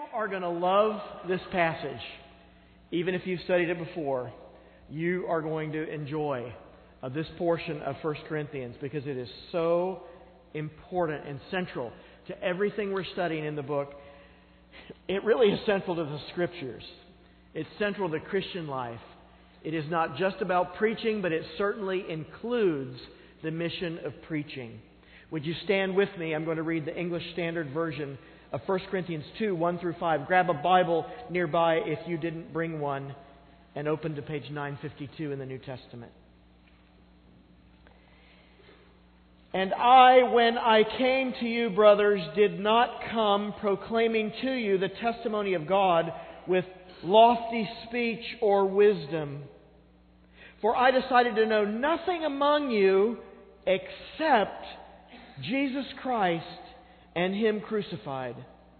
are going to love this passage. Even if you've studied it before, you are going to enjoy this portion of 1 Corinthians because it is so important and central to everything we're studying in the book. It really is central to the Scriptures. It's central to Christian life. It is not just about preaching, but it certainly includes the mission of preaching. Would you stand with me? I'm going to read the English Standard Version of 1 Corinthians 2, 1 through 5. Grab a Bible nearby if you didn't bring one, and open to page 952 in the New Testament. And I, when I came to you, brothers, did not come proclaiming to you the testimony of God with lofty speech or wisdom. For I decided to know nothing among you except Jesus Christ and Him crucified.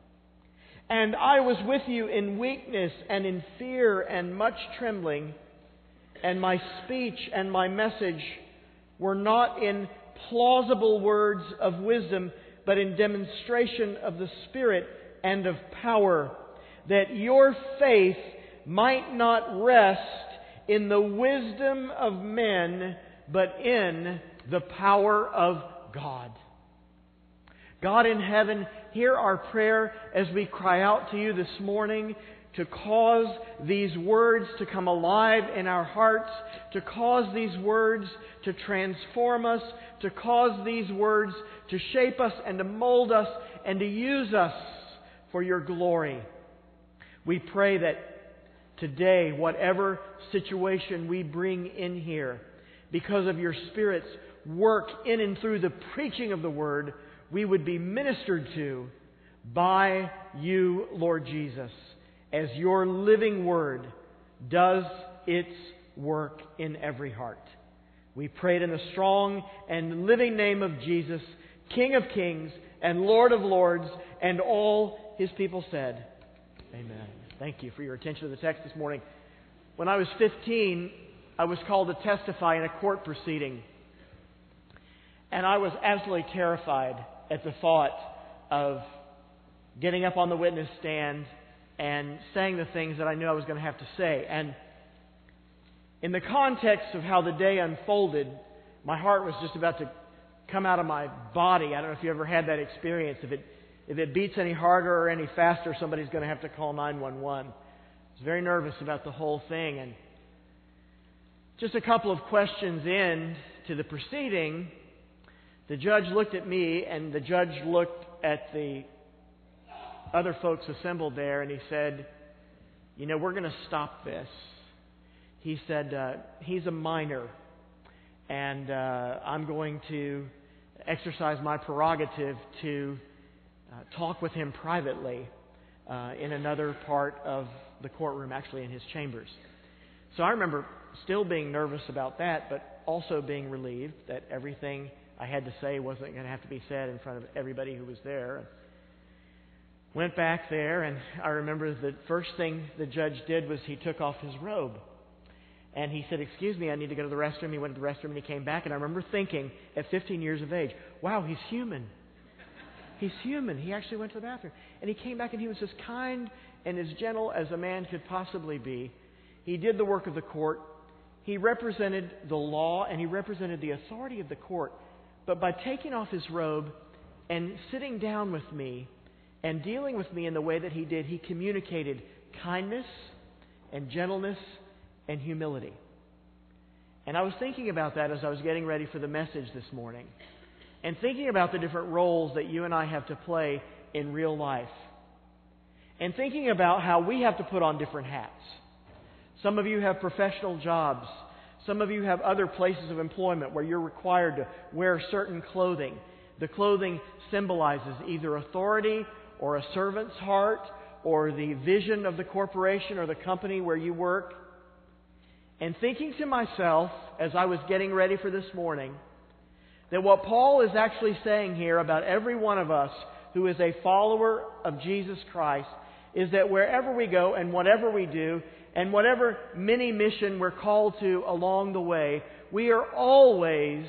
And I was with you in weakness and in fear and much trembling. And my speech and my message were not in plausible words of wisdom, but in demonstration of the Spirit and of power, that your faith might not rest in the wisdom of men, but in the power of God. God in heaven, hear our prayer as we cry out to you this morning to cause these words to come alive in our hearts, to cause these words to transform us, to cause these words to shape us and to mold us and to use us for your glory. We pray that today, whatever situation we bring in here, because of your Spirit's work in and through the preaching of the Word, we would be ministered to by you, Lord Jesus, as your living Word does its work in every heart. We pray it in the strong and living name of Jesus, King of kings and Lord of lords, and all His people said, Amen. Thank you for your attention to the text this morning. When I was 15, I was called to testify in a court proceeding. And I was absolutely terrified at the thought of getting up on the witness stand and saying the things that I knew I was going to have to say. And in the context of how the day unfolded, my heart was just about to come out of my body. I don't know if you ever had that experience. If it beats any harder or any faster, somebody's going to have to call 911. I was very nervous about the whole thing. And just a couple of questions in to the proceeding, the judge looked at me and the judge looked at the other folks assembled there, and he said, "You know, we're going to stop this." He said, "He's a minor, and I'm going to exercise my prerogative to talk with him privately in another part of the courtroom, actually in his chambers." So I remember still being nervous about that, but also being relieved that everything I had to say wasn't going to have to be said in front of everybody who was there. Went back there, and I remember the first thing the judge did was he took off his robe. And he said, "Excuse me, I need to go to the restroom." He went to the restroom and he came back. And I remember thinking at 15 years of age, wow, he's human. He's human. He actually went to the bathroom. And he came back and he was as kind and as gentle as a man could possibly be. He did the work of the court. He represented the law and he represented the authority of the court. But by taking off his robe and sitting down with me and dealing with me in the way that he did, he communicated kindness and gentleness and humility. And I was thinking about that as I was getting ready for the message this morning, and thinking about the different roles that you and I have to play in real life, and thinking about how we have to put on different hats. Some of you have professional jobs. Some of you have other places of employment where you're required to wear certain clothing. The clothing symbolizes either authority or a servant's heart or the vision of the corporation or the company where you work. And thinking to myself as I was getting ready for this morning, that what Paul is actually saying here about every one of us who is a follower of Jesus Christ is that wherever we go and whatever we do and whatever mini mission we're called to along the way, we are always,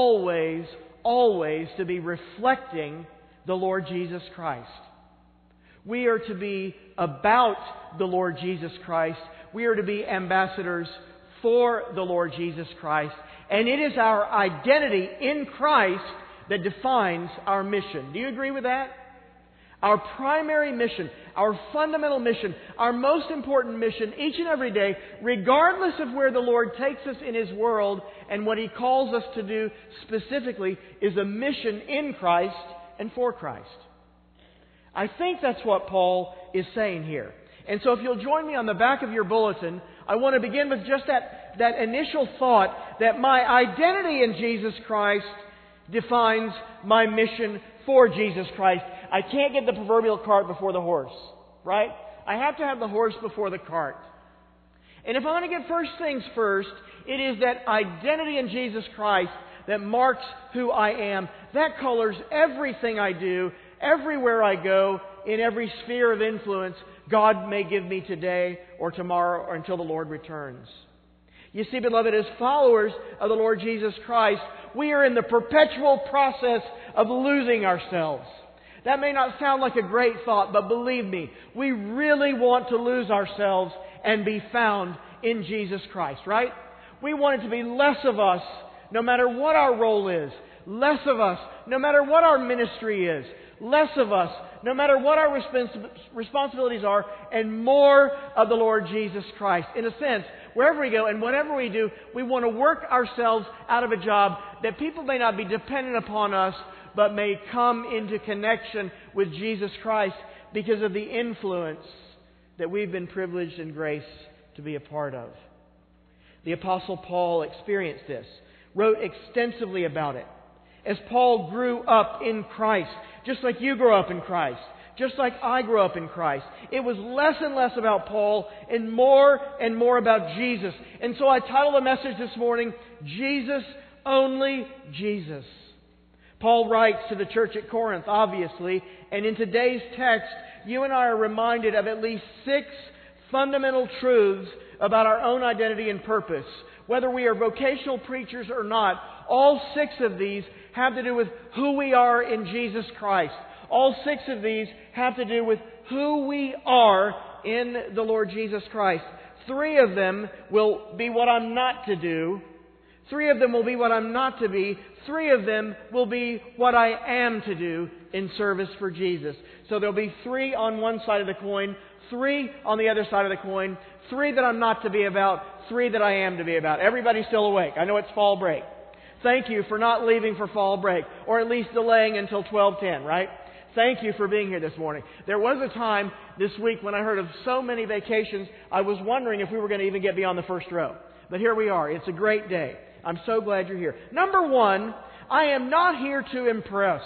always to be reflecting the Lord Jesus Christ. We are to be about the Lord Jesus Christ. We are to be ambassadors for the Lord Jesus Christ. And it is our identity in Christ that defines our mission. Do you agree with that? Our primary mission, our fundamental mission, our most important mission each and every day, regardless of where the Lord takes us in His world and what He calls us to do specifically, is a mission in Christ and for Christ. I think that's what Paul is saying here. And so if you'll join me on the back of your bulletin, I want to begin with just that initial thought that my identity in Jesus Christ defines my mission for Jesus Christ. I can't get the proverbial cart before the horse, right? I have to have the horse before the cart. And if I want to get first things first, it is that identity in Jesus Christ that marks who I am. That colors everything I do, everywhere I go, in every sphere of influence God may give me today or tomorrow or until the Lord returns. You see, beloved, as followers of the Lord Jesus Christ, we are in the perpetual process of losing ourselves. That may not sound like a great thought, but believe me, we really want to lose ourselves and be found in Jesus Christ, right? We want it to be less of us, no matter what our role is. Less of us, no matter what our ministry is. Less of us, no matter what our responsibilities are, and more of the Lord Jesus Christ. In a sense, wherever we go and whatever we do, we want to work ourselves out of a job that people may not be dependent upon us, but may come into connection with Jesus Christ because of the influence that we've been privileged and graced to be a part of. The Apostle Paul experienced this, wrote extensively about it. As Paul grew up in Christ, just like you grew up in Christ, just like I grew up in Christ, it was less and less about Paul and more about Jesus. And so I titled the message this morning, Jesus, Only Jesus. Paul writes to the church at Corinth, obviously, and in today's text, you and I are reminded of at least 6 fundamental truths about our own identity and purpose. Whether we are vocational preachers or not, all 6 of these have to do with who we are in Jesus Christ. All 6 of these have to do with who we are in the Lord Jesus Christ. 3 of them will be what I'm not to do. 3 of them will be what I'm not to be. 3 of them will be what I am to do in service for Jesus. So there'll be 3 on one side of the coin, 3 on the other side of the coin, 3 that I'm not to be about, 3 that I am to be about. Everybody's still awake. I know it's fall break. Thank you for not leaving for fall break, or at least delaying until 12:10, right? Thank you for being here this morning. There was a time this week when I heard of so many vacations, I was wondering if we were going to even get beyond the first row. But here we are. It's a great day. I'm so glad you're here. Number 1, I am not here to impress.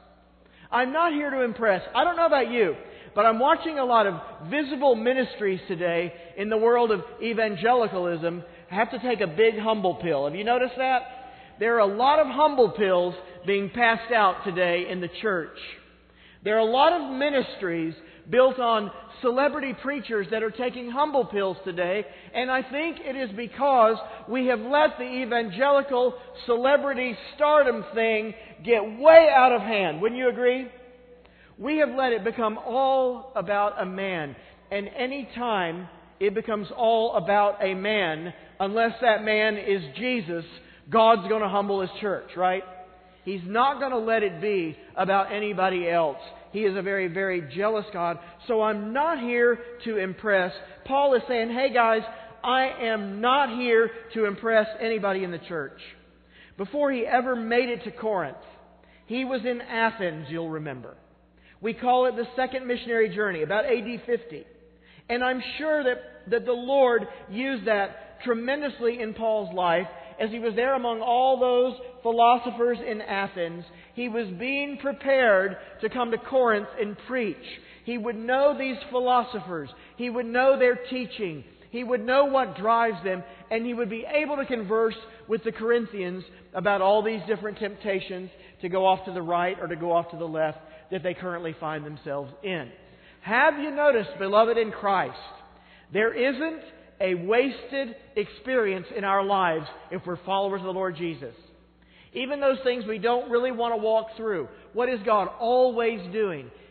I'm not here to impress. I don't know about you, but I'm watching a lot of visible ministries today in the world of evangelicalism have to take a big humble pill. Have you noticed that? There are a lot of humble pills being passed out today in the church. There are a lot of ministries built on celebrity preachers that are taking humble pills today, and I think it is because we have let the evangelical celebrity stardom thing get way out of hand. Wouldn't you agree? We have let it become all about a man, and any time it becomes all about a man, unless that man is Jesus, God's going to humble His church, right? He's not going to let it be about anybody else. He is a very, very jealous God. So I'm not here to impress. Paul is saying, hey guys, I am not here to impress anybody in the church. Before he ever made it to Corinth, he was in Athens, you'll remember. We call it the second missionary journey, about AD 50. And I'm sure that the Lord used that tremendously in Paul's life. As he was there among all those philosophers in Athens, he was being prepared to come to Corinth and preach. He would know these philosophers. He would know their teaching. He would know what drives them. And he would be able to converse with the Corinthians about all these different temptations to go off to the right or to go off to the left that they currently find themselves in. Have you noticed, beloved in Christ, there isn't a wasted experience in our lives if we're followers of the Lord Jesus. Even those things we don't really want to walk through. What is God always doing?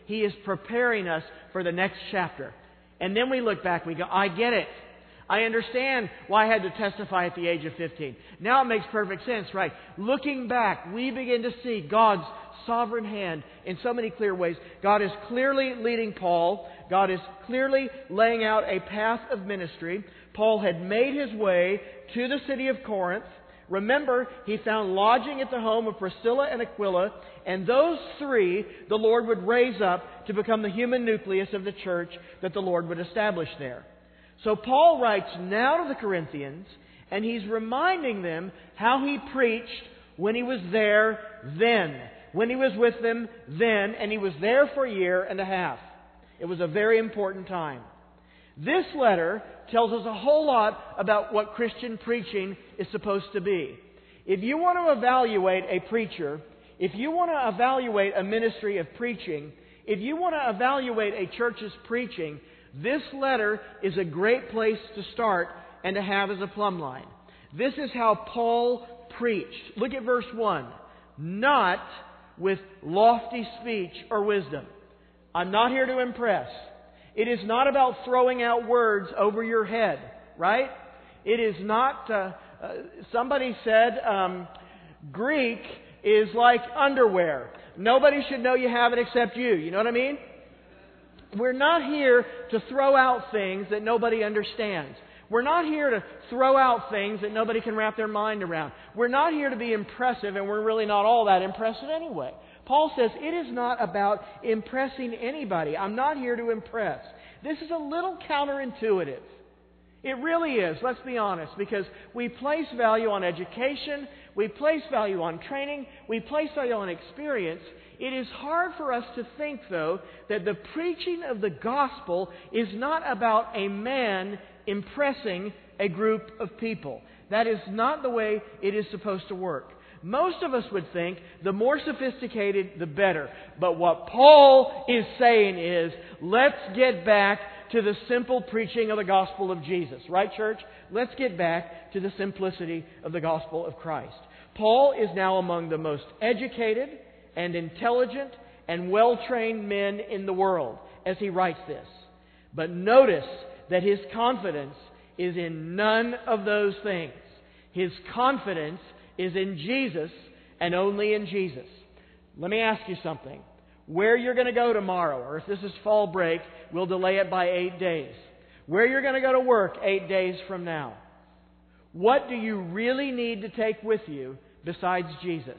He is preparing us for the next chapter. And then we look back and we go, I get it. I understand why I had to testify at the age of 15. Now it makes perfect sense, right? Looking back, we begin to see God's sovereign hand in so many clear ways. God is clearly leading Paul. God is clearly laying out a path of ministry. Paul had made his way to the city of Corinth. Remember, he found lodging at the home of Priscilla and Aquila, and those three the Lord would raise up to become the human nucleus of the church that the Lord would establish there. So Paul writes now to the Corinthians, and he's reminding them how he preached when he was there then. When he was with them then, and he was there for a year and a half. It was a very important time. This letter tells us a whole lot about what Christian preaching is supposed to be. If you want to evaluate a preacher, if you want to evaluate a ministry of preaching, if you want to evaluate a church's preaching, this letter is a great place to start and to have as a plumb line. This is how Paul preached. Look at verse 1. Not with lofty speech or wisdom. I'm not here to impress. It is not about throwing out words over your head, right? It is not, somebody said, Greek is like underwear. Nobody should know you have it except you. You know what I mean? We're not here to throw out things that nobody understands. We're not here to throw out things that nobody can wrap their mind around. We're not here to be impressive, and we're really not all that impressive anyway. Paul says it is not about impressing anybody. I'm not here to impress. This is a little counterintuitive. It really is, let's be honest, because we place value on education, we place value on training, we place value on experience. It is hard for us to think, though, that the preaching of the gospel is not about a man impressing a group of people. That is not the way it is supposed to work. Most of us would think the more sophisticated, the better. But what Paul is saying is, let's get back to the simple preaching of the gospel of Jesus. Right, church? Let's get back to the simplicity of the gospel of Christ. Paul is now among the most educated and intelligent and well-trained men in the world as he writes this. But notice that his confidence is in none of those things. His confidence is in Jesus and only in Jesus. Let me ask you something. Where you're going to go tomorrow, or if this is fall break, we'll delay it by 8 days. Where you're going to go to work 8 days from now. What do you really need to take with you besides Jesus?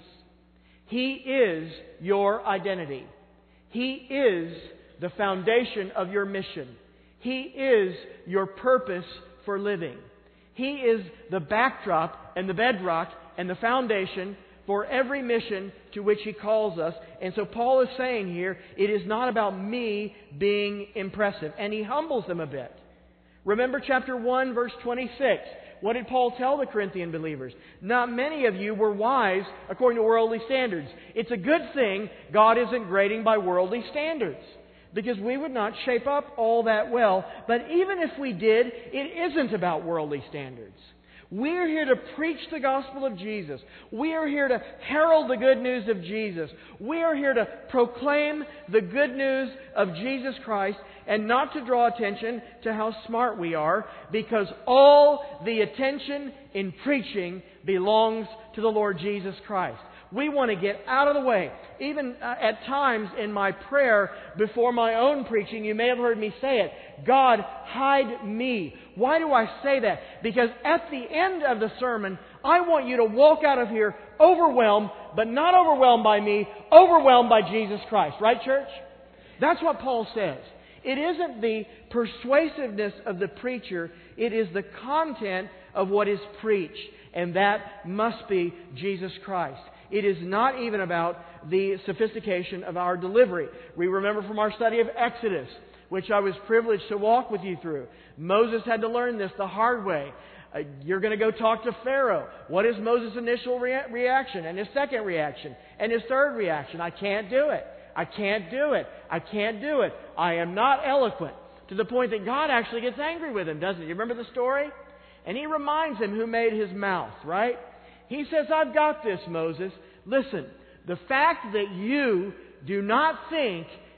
He is your identity. He is the foundation of your mission. He is your purpose for living. He is the backdrop and the bedrock and the foundation for every mission to which He calls us. And so Paul is saying here, it is not about me being impressive. And he humbles them a bit. Remember chapter 1, verse 26. What did Paul tell the Corinthian believers? Not many of you were wise according to worldly standards. It's a good thing God isn't grading by worldly standards, because we would not shape up all that well. But even if we did, it isn't about worldly standards. We're here to preach the gospel of Jesus. We are here to herald the good news of Jesus. We are here to proclaim the good news of Jesus Christ, and not to draw attention to how smart we are, because all the attention in preaching belongs to the Lord Jesus Christ. We want to get out of the way. Even at times in my prayer before my own preaching, you may have heard me say it, God, hide me. Why do I say that? Because at the end of the sermon, I want you to walk out of here overwhelmed, but not overwhelmed by me, overwhelmed by Jesus Christ. Right, church? That's what Paul says. It isn't the persuasiveness of the preacher, it is the content of what is preached. And that must be Jesus Christ. It is not even about the sophistication of our delivery. We remember from our study of Exodus, which I was privileged to walk with you through. Moses had to learn this the hard way. You're going to go talk to Pharaoh. What is Moses' initial reaction? And his second reaction? And his third reaction? I can't do it. I can't do it. I can't do it. I am not eloquent. To the point that God actually gets angry with him, doesn't he? You remember the story? And he reminds him who made his mouth, right? He says, I've got this, Moses. Listen, the fact that you do not think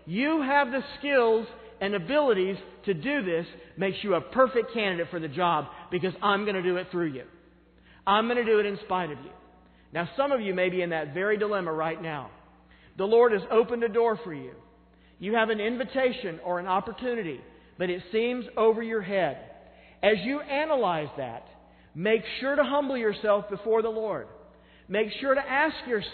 you have the skills and abilities to do this, makes you a perfect candidate for the job because I'm going to do it through you. I'm going to do it in spite of you. Now, some of you may be in that very dilemma right now. The Lord has opened a door for you. You have an invitation or an opportunity, but it seems over your head. As you analyze that, make sure to humble yourself before the Lord. Make sure to ask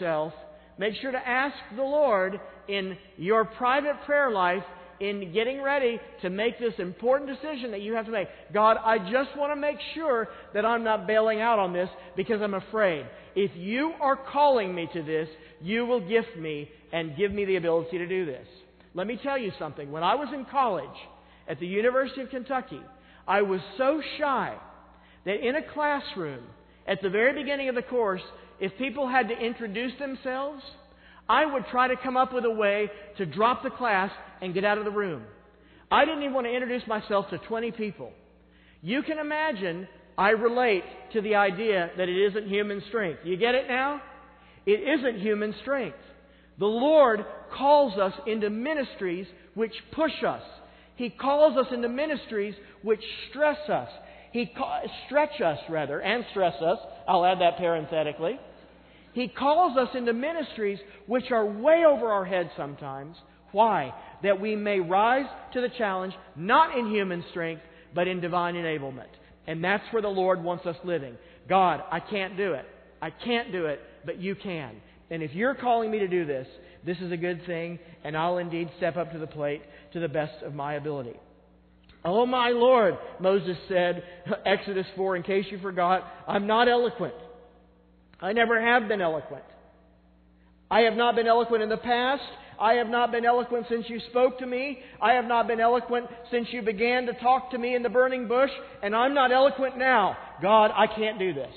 the Lord in your private prayer life, in getting ready to make this important decision that you have to make. God, I just want to make sure that I'm not bailing out on this because I'm afraid. If you are calling me to this, you will gift me and give me the ability to do this. Let me tell you something. When I was in college at the University of Kentucky, I was so shy that in a classroom, at the very beginning of the course, if people had to introduce themselves, I would try to come up with a way to drop the class and get out of the room. I didn't even want to introduce myself to 20 people. You can imagine I relate to the idea that it isn't human strength. You get it now? It isn't human strength. The Lord calls us into ministries which push us. He calls us into ministries which stress us. Stretch us, and stress us. I'll add that parenthetically. He calls us into ministries which are way over our heads sometimes. Why? That we may rise to the challenge, not in human strength, but in divine enablement. And that's where the Lord wants us living. God, I can't do it. I can't do it, but you can. And if you're calling me to do this, this is a good thing, and I'll indeed step up to the plate to the best of my ability. Oh my Lord, Moses said, Exodus 4, in case you forgot, I'm not eloquent. I never have been eloquent. I have not been eloquent in the past. I have not been eloquent since you spoke to me. I have not been eloquent since you began to talk to me in the burning bush. And I'm not eloquent now. God, I can't do this.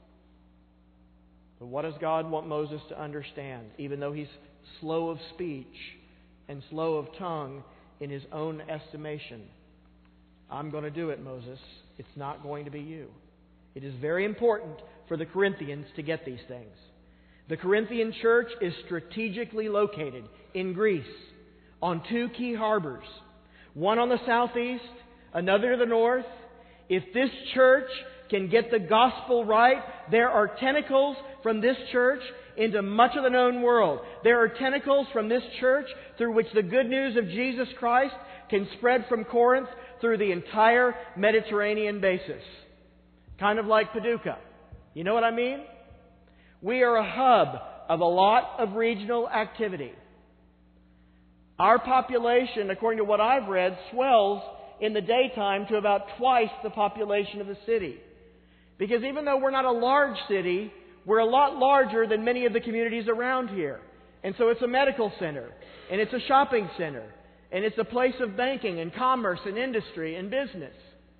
But what does God want Moses to understand? Even though he's slow of speech and slow of tongue in his own estimation. I'm going to do it, Moses. It's not going to be you. It is very important for the Corinthians to get these things. The Corinthian church is strategically located in Greece on two key harbors. One on the southeast, another to the north. If this church can get the gospel right, there are tentacles from this church into much of the known world. There are tentacles from this church through which the good news of Jesus Christ can spread from Corinth through the entire Mediterranean basis. Kind of like Paducah. You know what I mean? We are a hub of a lot of regional activity. Our population, according to what I've read, swells in the daytime to about twice the population of the city. Because even though we're not a large city, we're a lot larger than many of the communities around here. And so it's a medical center, and it's a shopping center, and it's a place of banking and commerce and industry and business.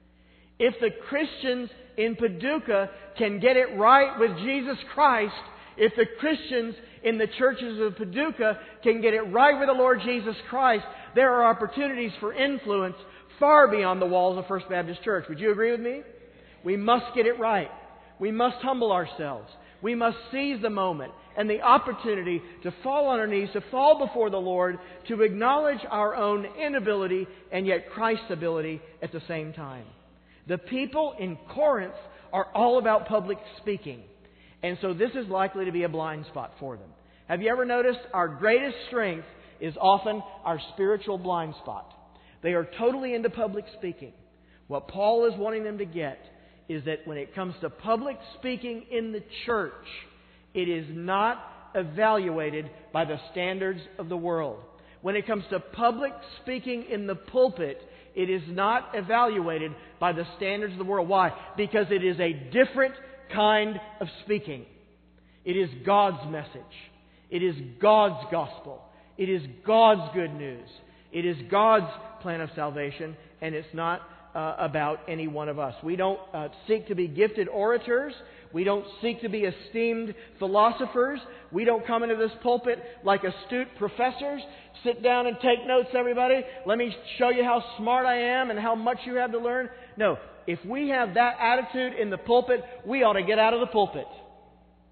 If the Christians in Paducah can get it right with Jesus Christ, if the Christians in the churches of Paducah can get it right with the Lord Jesus Christ, there are opportunities for influence far beyond the walls of First Baptist Church. Would you agree with me? We must get it right. We must humble ourselves. We must seize the moment and the opportunity to fall on our knees, to fall before the Lord, to acknowledge our own inability and yet Christ's ability at the same time. The people in Corinth are all about public speaking. And so this is likely to be a blind spot for them. Have you ever noticed our greatest strength is often our spiritual blind spot? They are totally into public speaking. What Paul is wanting them to get is that when it comes to public speaking in the church, it is not evaluated by the standards of the world. When it comes to public speaking in the pulpit, it is not evaluated by the standards of the world. Why? Because it is a different kind of speaking. It is God's message. It is God's gospel. It is God's good news. It is God's plan of salvation, and it's not about any one of us. We don't seek to be gifted orators. We don't seek to be esteemed philosophers. We don't come into this pulpit like astute professors. Sit down and take notes, everybody. Let me show you how smart I am and how much you have to learn. No, if we have that attitude in the pulpit, we ought to get out of the pulpit.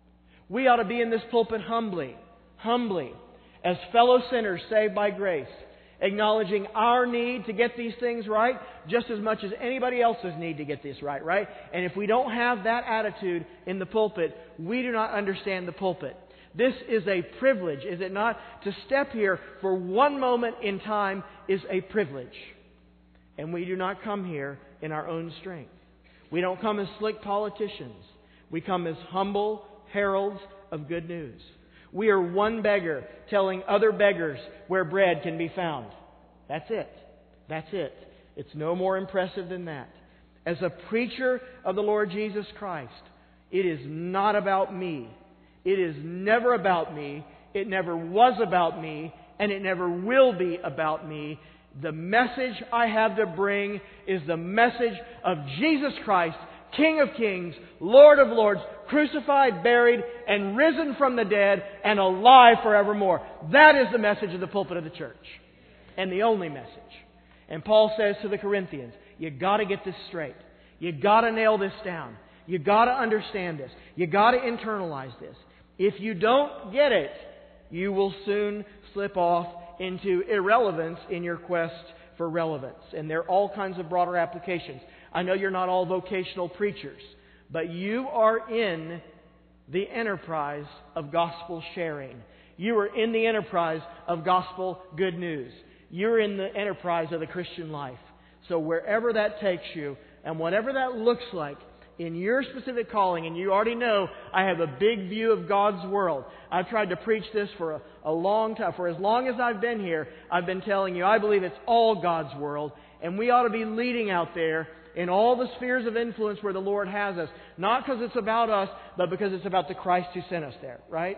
We ought to be in this pulpit humbly, as fellow sinners saved by grace, acknowledging our need to get these things right just as much as anybody else's need to get this right, right? And if we don't have that attitude in the pulpit, we do not understand the pulpit. This is a privilege, is it not? To step here for one moment in time is a privilege. And we do not come here in our own strength. We don't come as slick politicians. We come as humble heralds of good news. We are one beggar telling other beggars where bread can be found. That's it. That's it. It's no more impressive than that. As a preacher of the Lord Jesus Christ, it is not about me. It is never about me. It never was about me. And it never will be about me. The message I have to bring is the message of Jesus Christ, King of Kings, Lord of Lords, crucified, buried, and risen from the dead, and alive forevermore. That is the message of the pulpit of the church. And the only message. And Paul says to the Corinthians, you got to get this straight. You got to nail this down. You got to understand this. You got to internalize this. If you don't get it, you will soon slip off into irrelevance in your quest for relevance. And there are all kinds of broader applications. I know you're not all vocational preachers, but you are in the enterprise of gospel sharing. You are in the enterprise of gospel good news. You're in the enterprise of the Christian life. So wherever that takes you, and whatever that looks like, in your specific calling, and you already know I have a big view of God's world. I've tried to preach this for a long time. For as long as I've been here, I've been telling you I believe it's all God's world, and we ought to be leading out there in all the spheres of influence where the Lord has us. Not because it's about us, but because it's about the Christ who sent us there, right?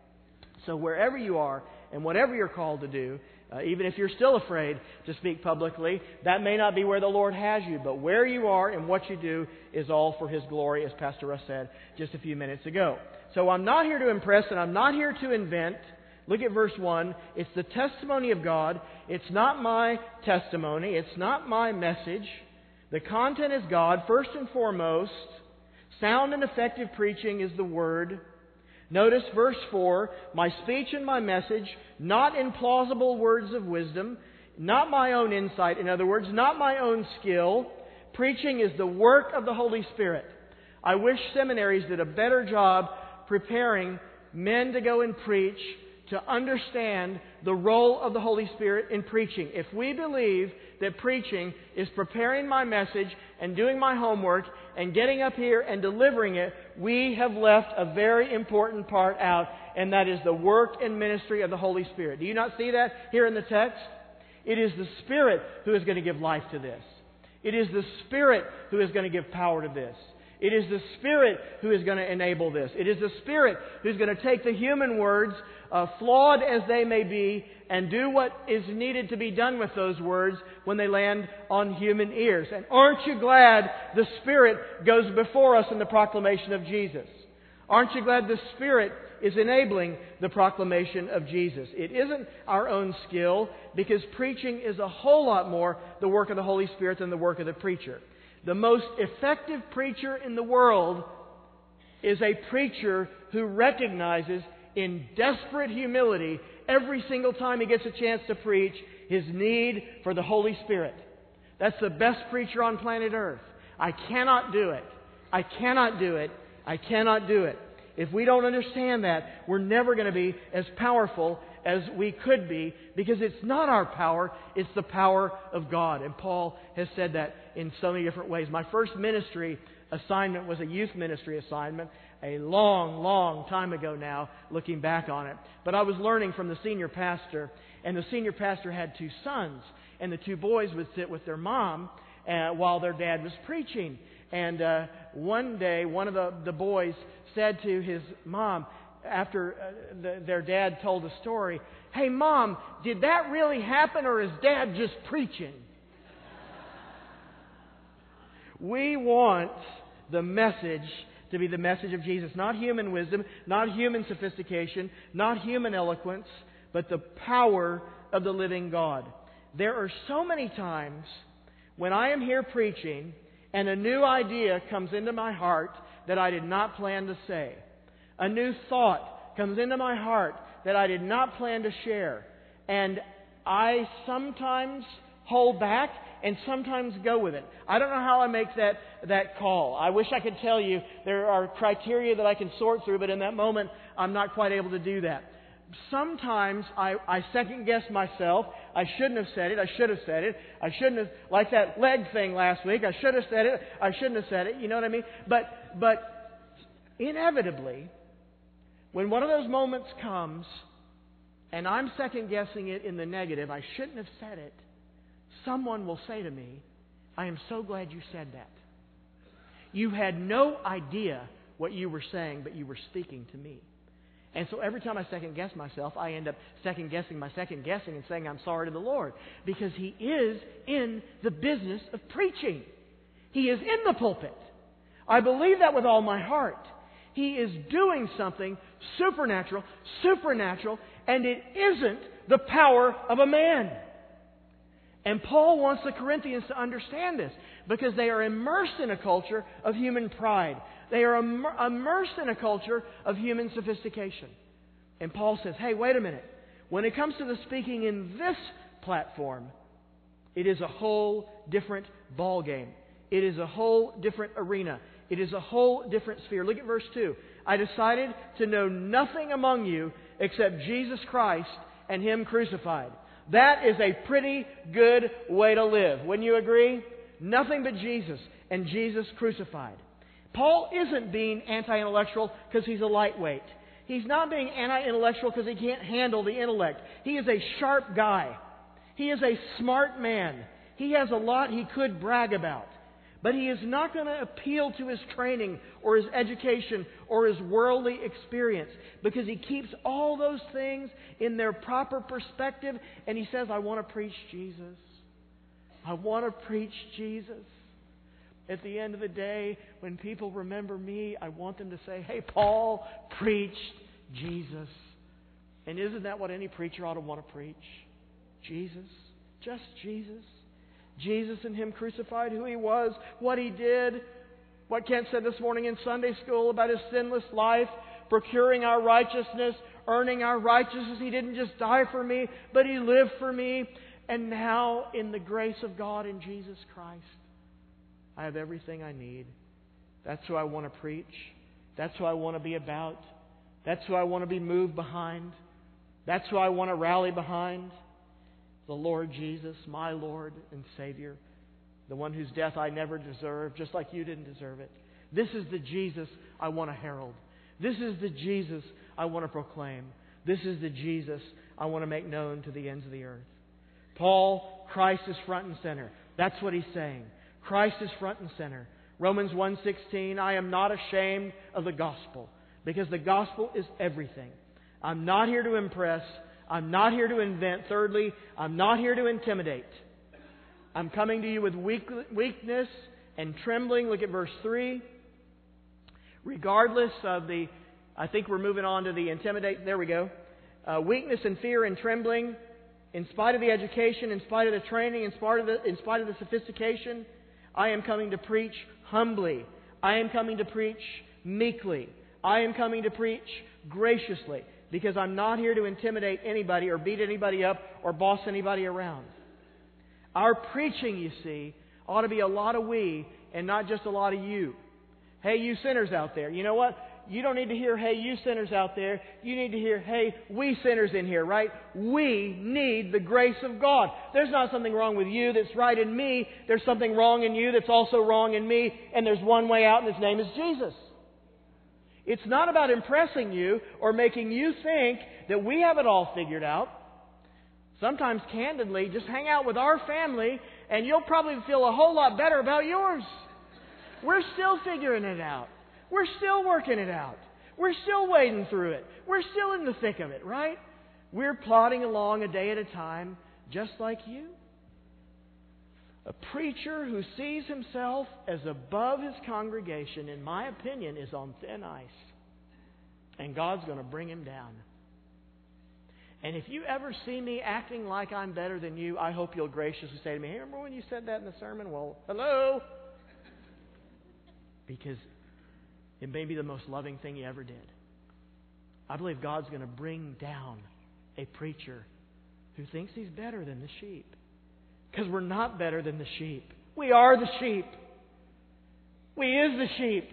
So wherever you are, and whatever you're called to do, even if you're still afraid to speak publicly, that may not be where the Lord has you. But where you are and what you do is all for His glory, as Pastor Russ said just a few minutes ago. So I'm not here to impress and I'm not here to invent. Look at verse 1. It's the testimony of God. It's not my testimony. It's not my message. The content is God. First and foremost, sound and effective preaching is the Word. Notice verse 4, my speech and my message, not in plausible words of wisdom, not my own insight, in other words, not my own skill. Preaching is the work of the Holy Spirit. I wish seminaries did a better job preparing men to go and preach, to understand the role of the Holy Spirit in preaching. If we believe that preaching is preparing my message and doing my homework and getting up here and delivering it, we have left a very important part out, and that is the work and ministry of the Holy Spirit. Do you not see that here in the text? It is the Spirit who is going to give life to this. It is the Spirit who is going to give power to this. It is the Spirit who is going to enable this. It is the Spirit who is going to take the human words, flawed as they may be, and do what is needed to be done with those words when they land on human ears. And aren't you glad the Spirit goes before us in the proclamation of Jesus? Aren't you glad the Spirit is enabling the proclamation of Jesus? It isn't our own skill, because preaching is a whole lot more the work of the Holy Spirit than the work of the preacher. The most effective preacher in the world is a preacher who recognizes in desperate humility every single time he gets a chance to preach his need for the Holy Spirit. That's the best preacher on planet Earth. I cannot do it. I cannot do it. I cannot do it. If we don't understand that, we're never going to be as powerful as we could be, because it's not our power, it's the power of God. And Paul has said that in so many different ways. My first ministry assignment was a youth ministry assignment a long, long time ago now, looking back on it. But I was learning from the senior pastor, and the senior pastor had two sons, and the two boys would sit with their mom while their dad was preaching. And one day, one of the boys said to his mom, after their dad told the story, "Hey, Mom, did that really happen, or is Dad just preaching?" We want the message to be the message of Jesus. Not human wisdom, not human sophistication, not human eloquence, but the power of the living God. There are so many times when I am here preaching and a new idea comes into my heart that I did not plan to say. A new thought comes into my heart that I did not plan to share. And I sometimes hold back and sometimes go with it. I don't know how I make that call. I wish I could tell you there are criteria that I can sort through, but in that moment, I'm not quite able to do that. Sometimes I second guess myself. I shouldn't have said it. I should have said it. I shouldn't have, like that leg thing last week. I should have said it. I shouldn't have said it. You know what I mean? But inevitably, when one of those moments comes and I'm second guessing it in the negative, I shouldn't have said it, someone will say to me, I am so glad you said that. You had no idea what you were saying, but you were speaking to me. And so every time I second guess myself, I end up second guessing my second guessing and saying I'm sorry to the Lord. Because He is in the business of preaching. He is in the pulpit. I believe that with all my heart. He is doing something supernatural, and it isn't the power of a man. And Paul wants the Corinthians to understand this because they are immersed in a culture of human pride. They are immersed in a culture of human sophistication. And Paul says, hey, wait a minute. When it comes to the speaking in this platform, it is a whole different ballgame. It is a whole different arena. It is a whole different sphere. Look at verse 2. I decided to know nothing among you except Jesus Christ and Him crucified. That is a pretty good way to live. Wouldn't you agree? Nothing but Jesus and Jesus crucified. Paul isn't being anti-intellectual because he's a lightweight. He's not being anti-intellectual because he can't handle the intellect. He is a sharp guy. He is a smart man. He has a lot he could brag about. But he is not going to appeal to his training or his education or his worldly experience because he keeps all those things in their proper perspective and he says, I want to preach Jesus. I want to preach Jesus. At the end of the day, when people remember me, I want them to say, hey, Paul preached Jesus. And isn't that what any preacher ought to want to preach? Jesus. Just Jesus. Jesus and Him crucified, who He was, what He did, what Kent said this morning in Sunday school about His sinless life, procuring our righteousness, earning our righteousness. He didn't just die for me, but He lived for me. And now, in the grace of God in Jesus Christ, I have everything I need. That's who I want to preach. That's who I want to be about. That's who I want to be moved behind. That's who I want to rally behind. The Lord Jesus, my Lord and Savior, the one whose death I never deserved, just like you didn't deserve it. This is the Jesus I want to herald. This is the Jesus I want to proclaim. This is the Jesus I want to make known to the ends of the earth. Paul, Christ is front and center. That's what he's saying. Christ is front and center. Romans 1:16, I am not ashamed of the gospel, because the gospel is everything. I'm not here to impress. I'm not here to invent. Thirdly, I'm not here to intimidate. I'm coming to you with weakness and trembling. Look at verse 3. Regardless of the, I think we're moving on to the intimidate. There we go. Weakness and fear and trembling, in spite of the education, in spite of the training, in spite of the sophistication, I am coming to preach humbly. I am coming to preach meekly. I am coming to preach graciously. Because I'm not here to intimidate anybody or beat anybody up or boss anybody around. Our preaching, you see, ought to be a lot of we and not just a lot of you. Hey, you sinners out there. You know what? You don't need to hear, hey, you sinners out there. You need to hear, hey, we sinners in here, right? We need the grace of God. There's not something wrong with you that's right in me. There's something wrong in you that's also wrong in me. And there's one way out, and His name is Jesus. It's not about impressing you or making you think that we have it all figured out. Sometimes, candidly, just hang out with our family and you'll probably feel a whole lot better about yours. We're still figuring it out. We're still working it out. We're still wading through it. We're still in the thick of it, right? We're plodding along a day at a time, just like you. A preacher who sees himself as above his congregation, in my opinion, is on thin ice. And God's going to bring him down. And if you ever see me acting like I'm better than you, I hope you'll graciously say to me, hey, remember when you said that in the sermon? Well, hello? Because it may be the most loving thing you ever did. I believe God's going to bring down a preacher who thinks he's better than the sheep. Because we're not better than the sheep. We are the sheep. We is the sheep.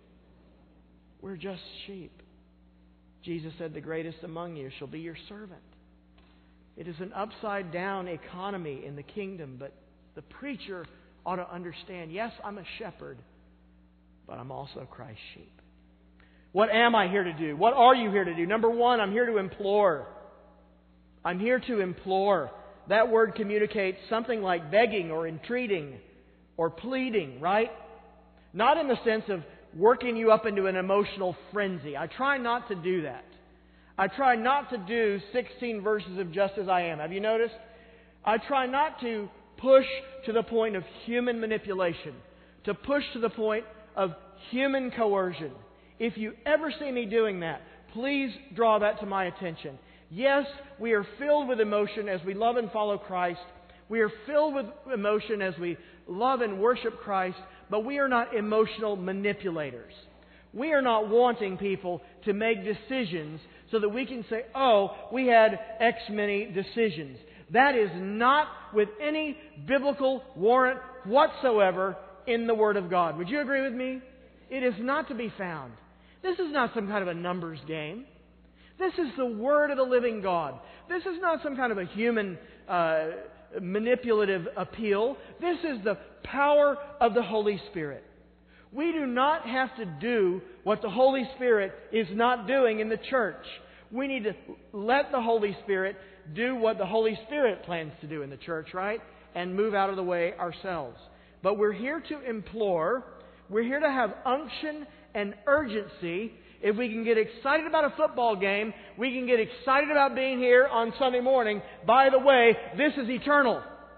We're just sheep. Jesus said, the greatest among you shall be your servant. It is an upside down economy in the kingdom, but the preacher ought to understand, yes, I'm a shepherd, but I'm also Christ's sheep. What am I here to do? What are you here to do? Number one, I'm here to implore. I'm here to implore. That word communicates something like begging or entreating or pleading, right? Not in the sense of working you up into an emotional frenzy. I try not to do that. I try not to do 16 verses of Just As I Am. Have you noticed? I try not to push to the point of human manipulation, to push to the point of human coercion. If you ever see me doing that, please draw that to my attention. Yes, we are filled with emotion as we love and follow Christ. We are filled with emotion as we love and worship Christ, but we are not emotional manipulators. We are not wanting people to make decisions so that we can say, oh, we had X many decisions. That is not with any biblical warrant whatsoever in the Word of God. Would you agree with me? It is not to be found. This is not some kind of a numbers game. This is the Word of the living God. This is not some kind of a human manipulative appeal. This is the power of the Holy Spirit. We do not have to do what the Holy Spirit is not doing in the church. We need to let the Holy Spirit do what the Holy Spirit plans to do in the church, right? And move out of the way ourselves. But we're here to implore. We're here to have unction and urgency. If we can get excited about a football game, we can get excited about being here on Sunday morning. By the way, this is eternal.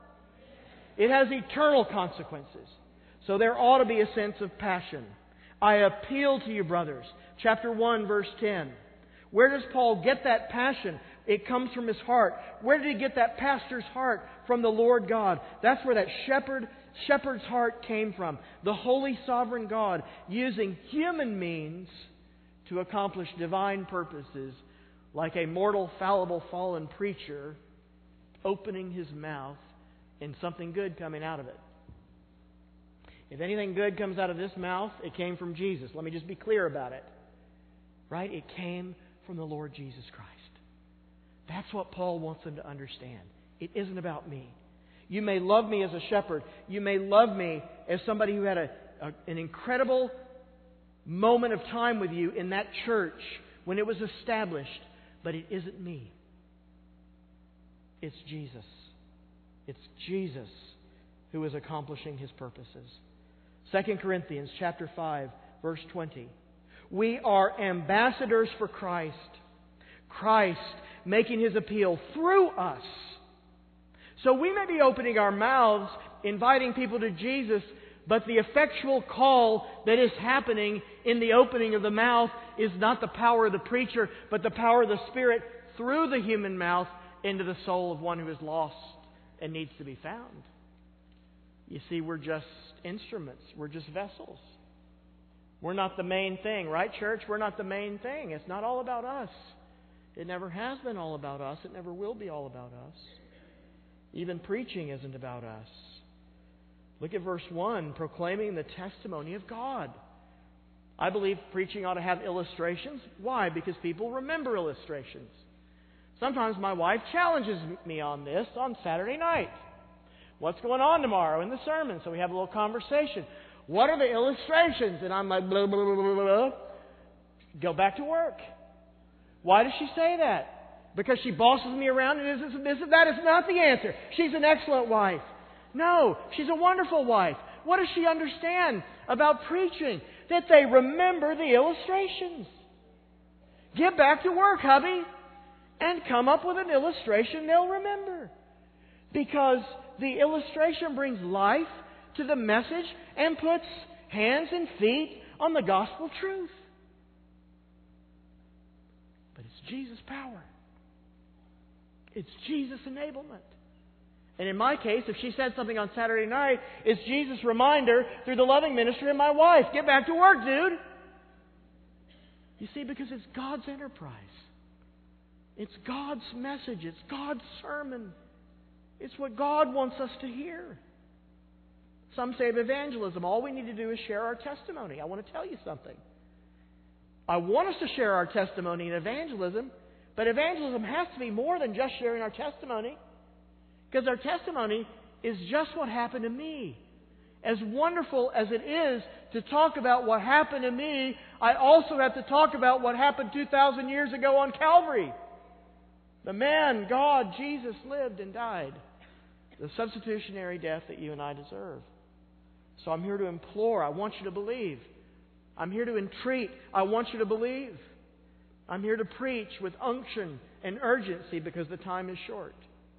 It has eternal consequences. So there ought to be a sense of passion. I appeal to you, brothers. Chapter 1, verse 10. Where does Paul get that passion? It comes from his heart. Where did he get that pastor's heart? From the Lord God. That's where that shepherd's heart came from. The holy sovereign God using human means to accomplish divine purposes, like a mortal, fallible, fallen preacher opening his mouth and something good coming out of it. If anything good comes out of this mouth, it came from Jesus. Let me just be clear about it. Right? It came from the Lord Jesus Christ. That's what Paul wants them to understand. It isn't about me. You may love me as a shepherd. You may love me as somebody who had an incredible moment of time with you in that church when it was established. But it isn't me. It's Jesus. It's Jesus who is accomplishing His purposes. 2 Corinthians chapter 5, verse 20. We are ambassadors for Christ. Christ making His appeal through us. So we may be opening our mouths, inviting people to Jesus, but the effectual call that is happening in the opening of the mouth is not the power of the preacher, but the power of the Spirit through the human mouth into the soul of one who is lost and needs to be found. You see, we're just instruments. We're just vessels. We're not the main thing, right, church? We're not the main thing. It's not all about us. It never has been all about us. It never will be all about us. Even preaching isn't about us. Look at verse 1, proclaiming the testimony of God. I believe preaching ought to have illustrations. Why? Because people remember illustrations. Sometimes my wife challenges me on this on Saturday night. What's going on tomorrow in the sermon? So we have a little conversation. What are the illustrations? And I'm like, blah, blah, blah, blah, blah. Go back to work. Why does she say that? Because she bosses me around and this and that is not the answer. She's an excellent wife. No, she's a wonderful wife. What does she understand about preaching? That they remember the illustrations. Get back to work, hubby, and come up with an illustration they'll remember. Because the illustration brings life to the message and puts hands and feet on the gospel truth. But it's Jesus' power. It's Jesus' enablement. And in my case, if she said something on Saturday night, it's Jesus' reminder through the loving ministry of my wife. Get back to work, dude. You see, because it's God's enterprise. It's God's message. It's God's sermon. It's what God wants us to hear. Some say of evangelism, all we need to do is share our testimony. I want to tell you something. I want us to share our testimony in evangelism, but evangelism has to be more than just sharing our testimony. Because our testimony is just what happened to me. As wonderful as it is to talk about what happened to me, I also have to talk about what happened 2,000 years ago on Calvary. The man, God, Jesus, lived and died. The substitutionary death that you and I deserve. So I'm here to implore. I want you to believe. I'm here to entreat. I want you to believe. I'm here to preach with unction and urgency because the time is short.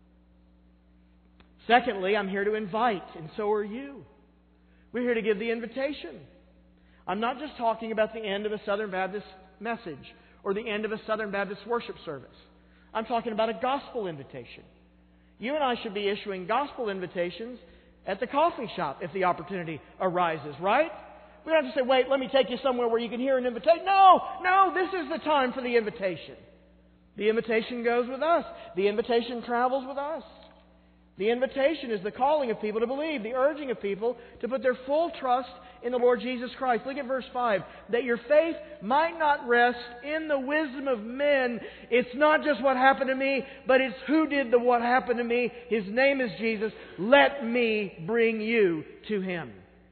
Secondly, I'm here to invite, and so are you. We're here to give the invitation. I'm not just talking about the end of a Southern Baptist message or the end of a Southern Baptist worship service. I'm talking about a gospel invitation. You and I should be issuing gospel invitations at the coffee shop if the opportunity arises, right? We don't have to say, wait, let me take you somewhere where you can hear an invitation. No, this is the time for the invitation. The invitation goes with us. The invitation travels with us. The invitation is the calling of people to believe, the urging of people to put their full trust in the Lord Jesus Christ. Look at verse 5. That your faith might not rest in the wisdom of men. It's not just what happened to me, but it's who did the what happened to me. His name is Jesus. Let me bring you to Him.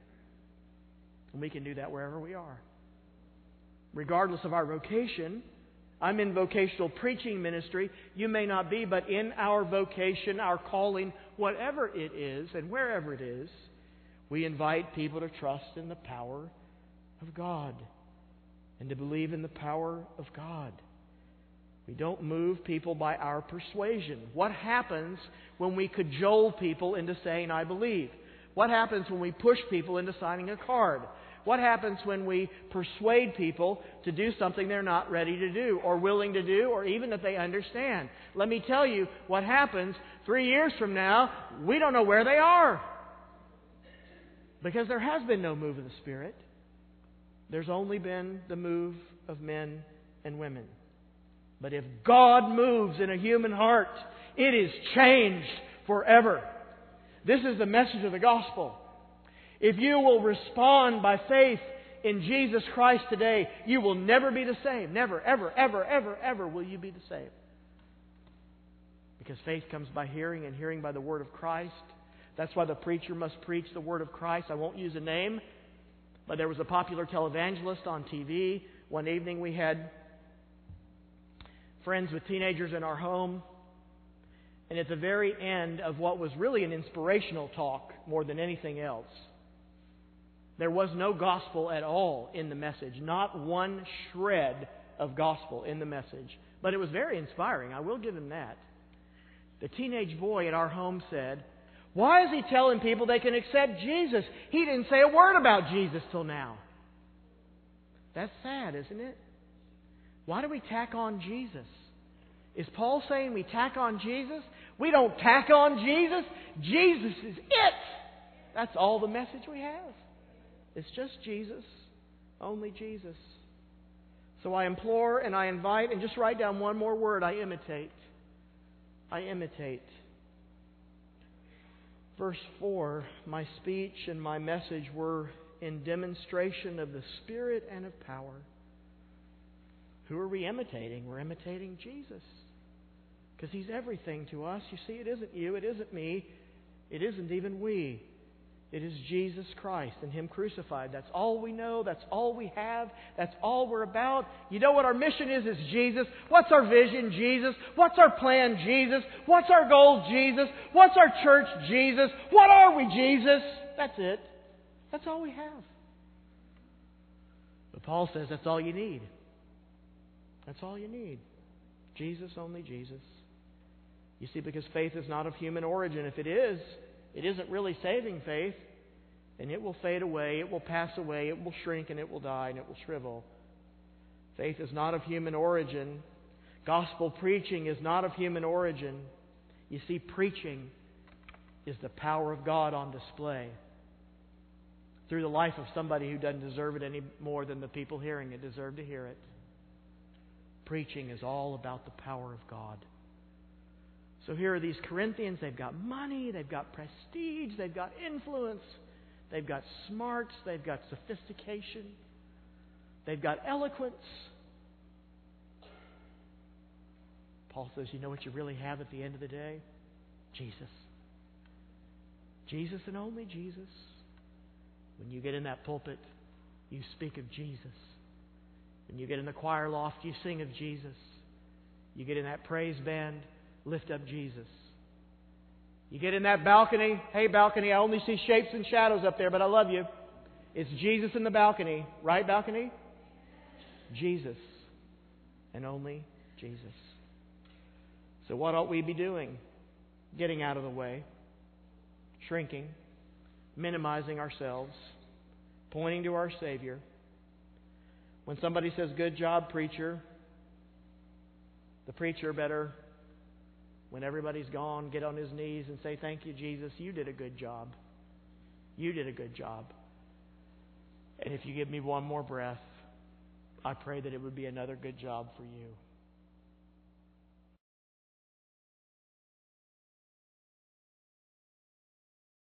And we can do that wherever we are. Regardless of our vocation. I'm in vocational preaching ministry. You may not be, but in our vocation, our calling, whatever it is and wherever it is, we invite people to trust in the power of God and to believe in the power of God. We don't move people by our persuasion. What happens when we cajole people into saying, I believe? What happens when we push people into signing a card? What happens when we persuade people to do something they're not ready to do or willing to do or even that they understand? Let me tell you what happens 3 years from now. We don't know where they are. Because there has been no move of the Spirit. There's only been the move of men and women. But if God moves in a human heart, it is changed forever. This is the message of the gospel. If you will respond by faith in Jesus Christ today, you will never be the same. Never, ever, ever, ever, ever will you be the same. Because faith comes by hearing and hearing by the Word of Christ. That's why the preacher must preach the Word of Christ. I won't use a name, but there was a popular televangelist on TV. One evening we had friends with teenagers in our home. And at the very end of what was really an inspirational talk more than anything else, there was no gospel at all in the message. Not one shred of gospel in the message. But it was very inspiring. I will give him that. The teenage boy at our home said, why is he telling people they can accept Jesus? He didn't say a word about Jesus till now. That's sad, isn't it? Why do we tack on Jesus? Is Paul saying we tack on Jesus? We don't tack on Jesus. Jesus is it. That's all the message we have. It's just Jesus. Only Jesus. So I implore and I invite, and just write down one more word. I imitate. I imitate. Verse 4, my speech and my message were in demonstration of the Spirit and of power. Who are we imitating? We're imitating Jesus. Because He's everything to us. You see, it isn't you, it isn't me, it isn't even we. It is Jesus Christ and Him crucified. That's all we know. That's all we have. That's all we're about. You know what our mission is? It's Jesus. What's our vision? Jesus. What's our plan? Jesus. What's our goal? Jesus. What's our church? Jesus. What are we? Jesus. That's it. That's all we have. But Paul says that's all you need. That's all you need. Jesus, only Jesus. You see, because faith is not of human origin. If it is, it isn't really saving faith, and it will fade away, it will pass away, it will shrink, and it will die, and it will shrivel. Faith is not of human origin. Gospel preaching is not of human origin. You see, preaching is the power of God on display through the life of somebody who doesn't deserve it any more than the people hearing it deserve to hear it. preaching is all about the power of God. So here are these Corinthians. They've got money, they've got prestige, they've got influence, they've got smarts, they've got sophistication, they've got eloquence. Paul says, you know what you really have at the end of the day? Jesus. Jesus and only Jesus. When you get in that pulpit, you speak of Jesus. When you get in the choir loft, you sing of Jesus. You get in that praise band, lift up Jesus. You get in that balcony. Hey, balcony, I only see shapes and shadows up there, but I love you. It's Jesus in the balcony. Right, balcony? Jesus. And only Jesus. So what ought we be doing? Getting out of the way. Shrinking. Minimizing ourselves. Pointing to our Savior. When somebody says, good job, preacher, the preacher better, when everybody's gone, get on his knees and say, thank you, Jesus, you did a good job. You did a good job. And if you give me one more breath, I pray that it would be another good job for you.